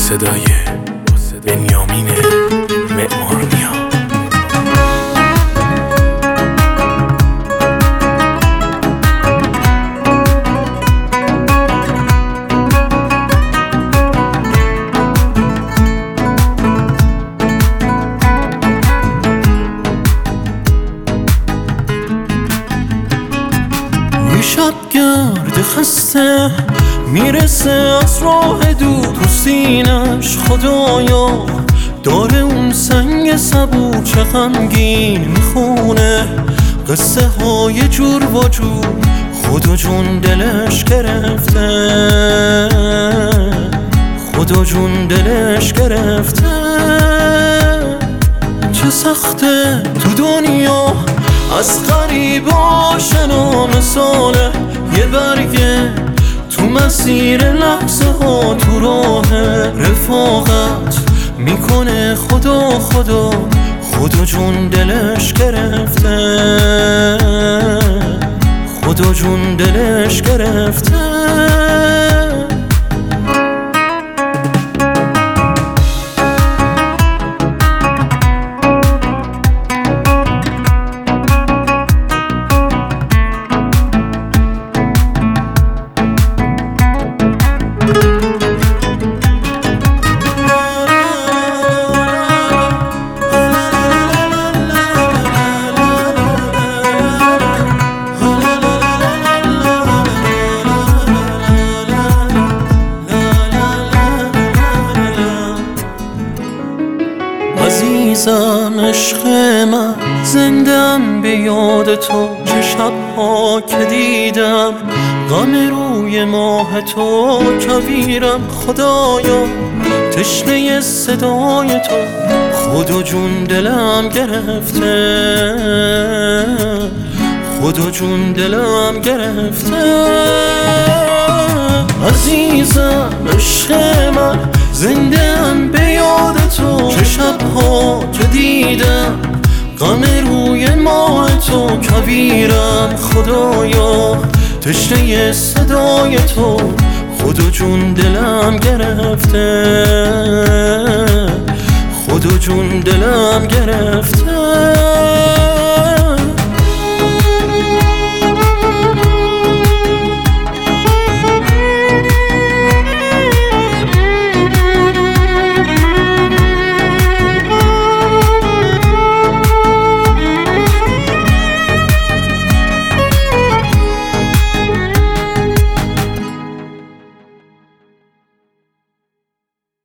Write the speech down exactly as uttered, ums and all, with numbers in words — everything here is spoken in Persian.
صدای بنیامین معمارنیا. یه شب گرد خسته میرسه از راه دور، تو سینش خدایا داره اون سنگ سبو چه غمگین میخونه قصه های جور و جور، خدا جون دلش گرفته، خدا جون دلش گرفته. چه سخته تو دنیا از غریب آشنا مثاله یه برگه تو مسیر لحظه ها تو راه رفاقت میکنه خدا خدا، خدا جون دلش گرفته، خدا جون دلش گرفته. عزیزم عشق من زندم به یاد تو، چه شبها که دیدم غم روی ماه تو کویرم خدایا تشنه صدای تو، خدا جون دلم گرفته، خدا جون دلم گرفته. عزیزم عشق من زندم به یاد تو، چه شبها که دیدم غم روی ماه تو کویرم خدایا تشنه صدای تو، خدا جون دلم گرفته، خدا جون دلم گرفته.